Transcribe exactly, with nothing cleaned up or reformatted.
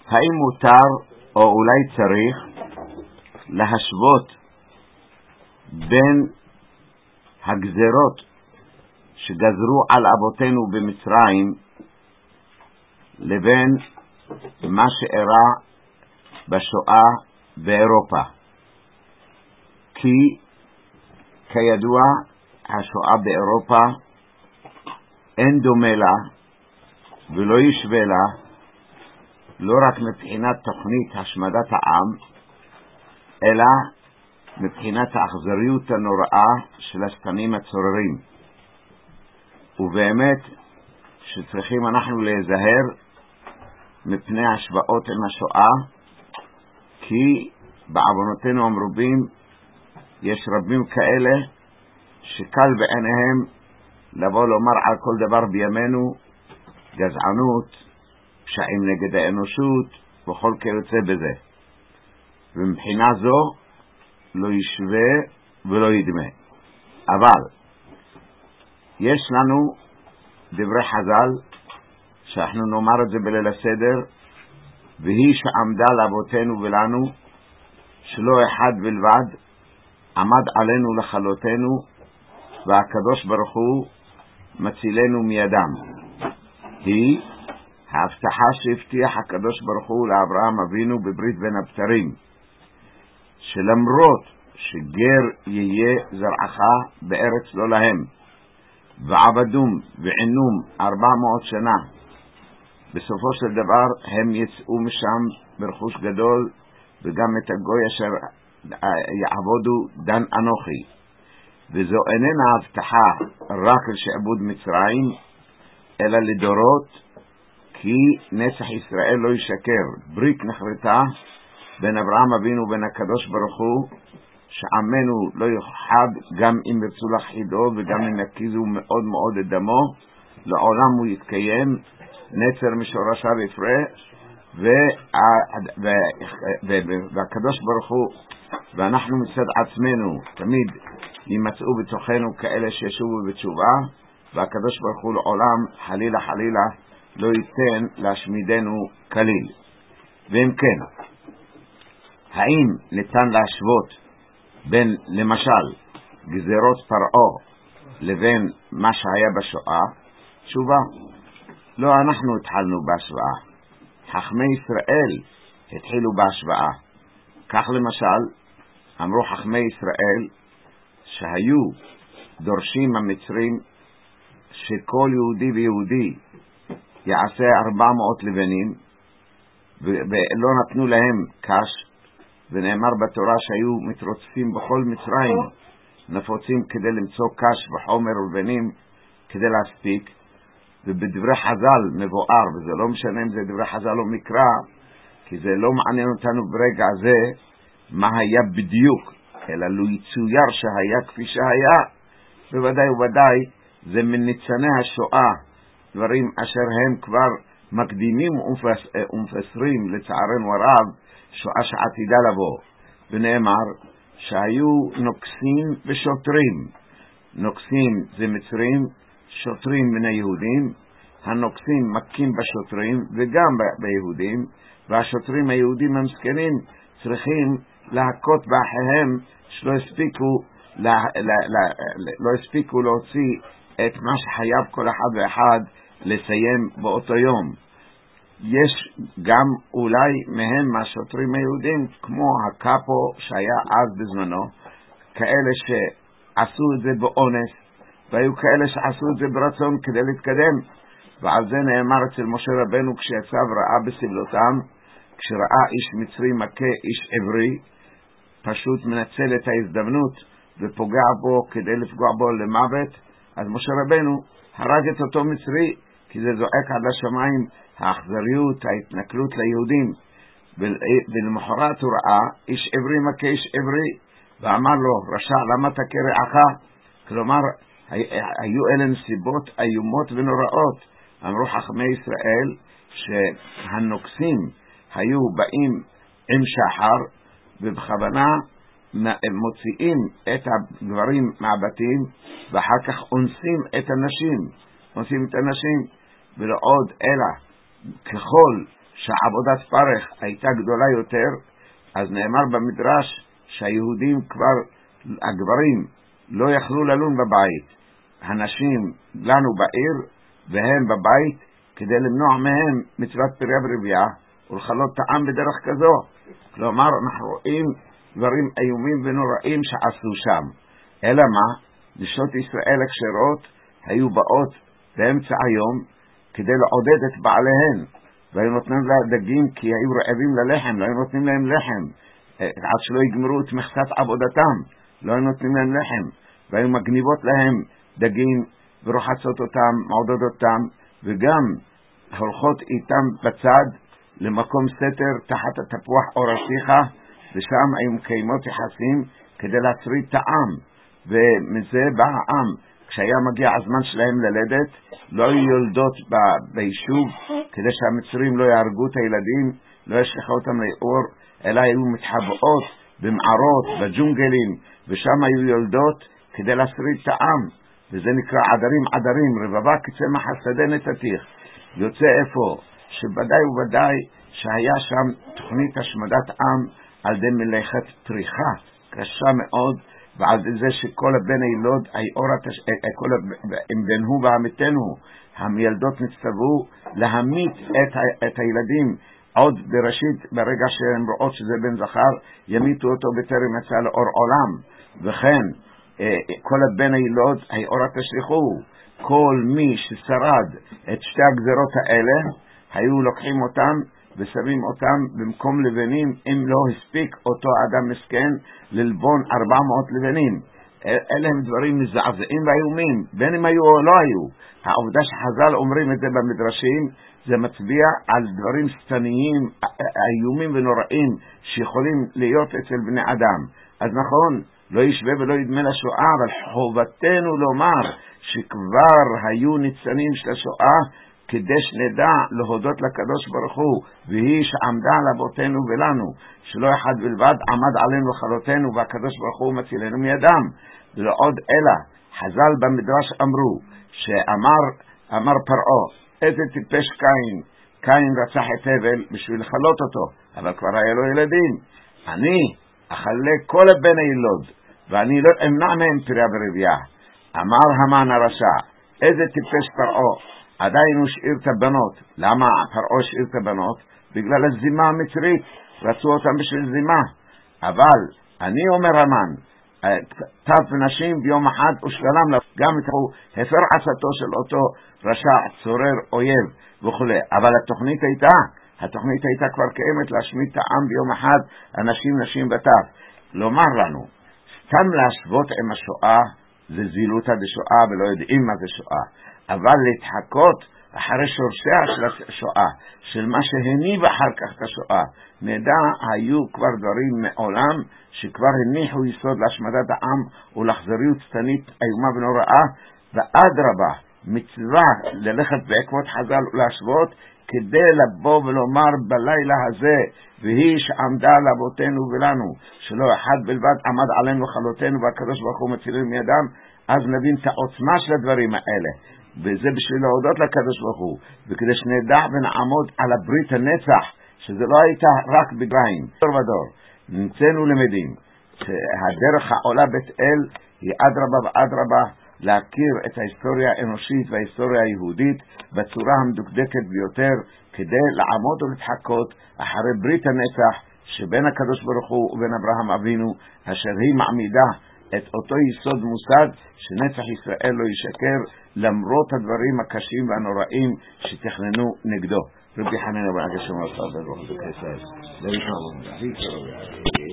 האם מותר או אולי צריך להשוות בין הגזרות שגזרו על אבותינו במצרים לבין מה שאירע בשואה באירופה? כי כידוע השואה באירופה אין דומה לה ולא ישווה לה, לא רק מבחינת תוכנית השמדת העם, אלא מבחינת האכזריות הנוראה של השטנים הצוררים. ובאמת שצריכים אנחנו להיזהר מפני השוואות עם השואה, כי בעוונותינו המרובים יש רבים כאלה שקל בעיניהם לבוא לומר על כל דבר בימינו גזענות, פשעים נגד האנושות וכל כיוצא בזה. ומבחינה זו לא ישווה ולא ידמה. אבל יש לנו דברי חז"ל שאנחנו נאמר את זה בליל הסדר, והיא שעמדה לאבותינו ולנו שלא אחד בלבד עמד עלינו לכלותנו, והקדוש ברוך הוא מצילנו מידם. היא ההבטחה שהבטיח הקדוש ברוך הוא לאברהם אבינו בברית בין הבתרים, שלמרות שגר יהיה זרעך בארץ לא להם, ועבדום ועינום ארבע מאות שנה, בסופו של דבר הם יצאו משם ברכוש גדול, וגם את הגוי אשר יעבודו דן אנוכי. וזו איננה הבטחה רק לשעבוד מצרים, אלא לדורות, כי נצח ישראל לא ישקר. ברית נחרתה בין אברהם אבינו ובין הקדוש ברוך הוא, שעמנו לא יוחד גם אם ירצו להכחידו וגם אם יקיזו מאוד מאוד את דמו, לעולם הוא יתקיים, נצר משורשיו יפרה, והקדוש ברוך הוא ואנחנו מצד עצמנו תמיד יימצאו בתוכנו כאלה שישובו בתשובה, והקדוש ברוך הוא לעולם חלילה חלילה לא ייתן להשמידנו כליל. ואם כן, האם ניתן להשוות בין למשל גזירות פרעה לבין מה שהיה בשואה? תשובה, לא אנחנו התחלנו בהשוואה, חכמי ישראל התחילו בהשוואה. כך למשל אמרו חכמי ישראל שהיו דורשים המצרים שכל יהודי ויהודי יעשה ארבע מאות לבנים, ולא נתנו להם קש, ונאמר בתורה שהיו מתרוצפים בכל מצרים נפוצים כדי למצוא קש וחומר ולבנים כדי להספיק. ובדברי חז"ל מבואר, וזה לא משנה אם זה דברי חז"ל או מקרא, כי זה לא מעניין אותנו ברגע הזה מה היה בדיוק, אלא לא יצויר שהיה כפי שהיה. בוודאי ובוודאי זה מניצני השואה, דברים אשר הם כבר מקדימים ומפסרים לצערנו הרב שואה שעתידה לבוא. ונאמר שהיו נוקסים ושוטרים. נוקסים זה מצרים, שוטרים מן היהודים. הנוקסים מכים בשוטרים וגם ביהודים, והשוטרים היהודים המסכנים צריכים להכות באחיהם שלא הספיקו לא, לא, לא, לא הספיקו להוציא את מה שחייב כל אחד ואחד לסיים באותו יום. יש גם אולי מהם מהשוטרים היהודים כמו הקאפו שהיה אז בזמנו, כאלה שעשו את זה באונס, והיו כאלה שעשו את זה ברצון כדי להתקדם. ועל זה נאמר אצל משה רבנו כשיצא וראה בסבלותם, כשראה איש מצרי מכה איש עברי, פשוט מנצל את ההזדמנות ופוגע בו כדי לפגוע בו למוות. אז משה רבנו הרג את אותו מצרי, כי זה זועק עד השמיים האכזריות, ההתנכלות ליהודים. ולמחרת הוא ראה איש עברי מכה איש עברי, ואמר לו, רשע, למה תכה רעך? כלומר, היו אלה נסיבות איומות ונוראות. אמרו חכמי ישראל שהנוקסים היו באים עם שחר, ובכוונה מוציאים את הגברים מהבתים, ואחר כך אונסים את הנשים, אונסים את הנשים, ולעוד אלא ככל שעבודת פרך הייתה גדולה יותר, אז נאמר במדרש שהיהודים כבר, הגברים, לא יכלו ללון בבית. הנשים לנו בעיר והם בבית, כדי למנוע מהם מצוות פריה ורבייה ולחלות טעם בדרך כזו. כלומר, אנחנו רואים דברים איומים ונוראים שעשו שם. אלא מה? נשות ישראל הכשרות היו באות באמצע היום כדי לעודד את בעליהן, והיו נותנים לה דגים כי היו רעבים ללחם, לא היו נותנים להם לחם עד שלא יגמרו את מכסת עבודתם, לא היו נותנים להם לחם, והיו מגניבות להם דגים ורוחצות אותם, מעודד אותם, וגם הולכות איתם בצד למקום סתר תחת התפוח אור השיחה, ושם היו מקיימות יחסים כדי להצריד טעם. ומזה בא העם, כשהיה מגיע הזמן שלהם ללדת, לא היו יולדות ביישוב כדי שהמצרים לא יהרגו את הילדים, לא ישלחו אותם לאור, אלא היו מתחבאות במערות, בג'ונגלים, ושם היו יולדות כדי להצריד טעם, וזה נקרא עדרים עדרים, רבבה כצמח השדה נתתיך. יוצא איפה? שבוודאי ובוודאי שהיה שם תוכנית השמדת עם על ידי מלאכת טריחה קשה מאוד, ועל זה שכל הבן הילוד אם בן הוא ועמיתנו, המילדות נצטוו להמית את, את הילדים עוד בראשית, ברגע שהם רואות שזה בן זכר, ימיתו אותו בטרם יצא לאור עולם. וכן כל הבן הילוד היאורה תשליחו. כל מי ששרד את שתי הגזרות האלה היו לוקחים אותם ושמים אותם במקום לבנים, אם לא הספיק אותו אדם מסכן ללבון ארבע מאות לבנים. אלה הם דברים מזעזעים ואיומים, בין אם היו או לא היו. העובדה שחז"ל אומרים את זה במדרשים, זה מצביע על דברים סתניים, איומים ונוראים שיכולים להיות אצל בני אדם. אז נכון, לא ישווה ולא ידמה לשואה, אבל חובתנו לומר שכבר היו ניצנים של השואה, כדי שנדע להודות לקדוש ברוך הוא, והיא שעמדה על אבותינו ולנו, שלא אחד בלבד עמד עלינו חלותינו, והקדוש ברוך הוא מצילנו מידם. ולא עוד אלא, חז"ל במדרש אמרו, שאמר אמר פרעה, איזה טיפש קין, קין רצח את הבל בשביל לחלות אותו, אבל כבר היה לו ילדים. אני אחלה כל הבן הילוד, ואני לא אמנע מהם פריה ורבייה. אמר המן הרשע, איזה טיפש פרעה, עדיין הוא שאיר את הבנות. למה פרעה שאיר את הבנות? בגלל הזימה המצרית, רצו אותם בשביל זימה. אבל אני אומר המן, טף נשים ביום אחד ושלם לה, גם הוא הפר עצתו של אותו רשע, צורר, אויב וכו'. אבל התוכנית הייתה, התוכנית הייתה כבר קיימת להשמיד את העם ביום אחד, אנשים, נשים וטף. לומר לנו, סתם להשוות עם השואה, זה זילותא דשואה ולא יודעים מה זה שואה. אבל להתחקות אחרי שורשיה של השואה, של מה שהניב אחר כך את השואה, נדע היו כבר דברים מעולם שכבר הניחו יסוד להשמדת העם ולאכזריות שטנית איומה ונוראה, ואדרבה מצווה ללכת בעקבות חז"ל ולהשוות, כדי לבוא ולומר בלילה הזה, והיא שעמדה על אבותינו ולנו, שלא אחד בלבד עמד עלינו חלותינו והקדוש ברוך הוא מצילנו מידם, אז נבין את העוצמה של הדברים האלה. וזה בשביל להודות לקדוש ברוך הוא, וכדי שנדע ונעמוד על הברית הנצח, שזה לא הייתה רק בגריים, דור ודור. נמצאנו למדים שהדרך העולה בית אל היא אדרבה ואדרבה להכיר את ההיסטוריה האנושית וההיסטוריה היהודית בצורה המדוקדקת ביותר, כדי לעמוד ולהתחקות אחרי ברית הנצח שבין הקדוש ברוך הוא ובין אברהם אבינו, אשר היא מעמידה את אותו יסוד מושג שנצח ישראל לא ישקר, למרות הדברים הקשים והנוראים שתכננו נגדו. רבי חנינא בן עקשיא אמר ברוך הוא בקסר.